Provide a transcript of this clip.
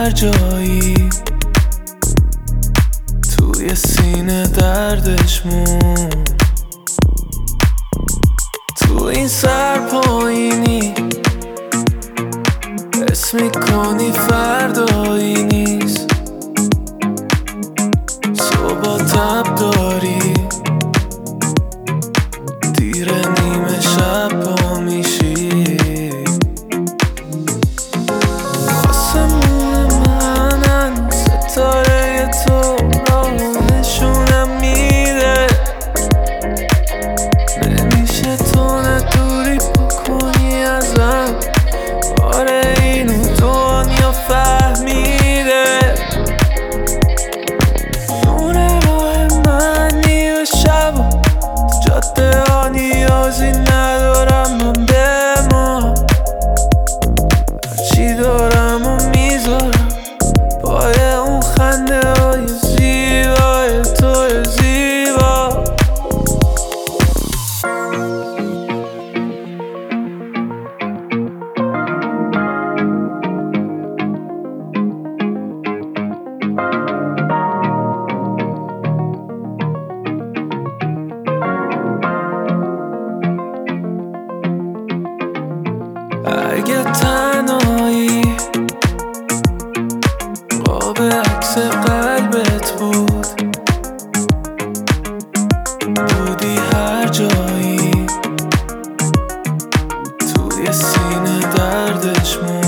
هر جایی، توی سینه دردش مون. تو این سر پایینی اسم میکنی فردایی نیست، صبح تب داری، دیره نیمه شب پا میشی. آسمون منن ستاره تو را نشونم میده، نمیشه تو ندوری بکنی ازم. آره اینو دنیا فهمیده، نور راه من نیو شب تو جاده ها نیازی ندارم من به ما. هرچی دارم و میذارم پای اون خنده های زیبای توی زیبا. اگه تنهایی قاب عکس قلبت بود، بودی هر جایی، توی سینه دردش مون.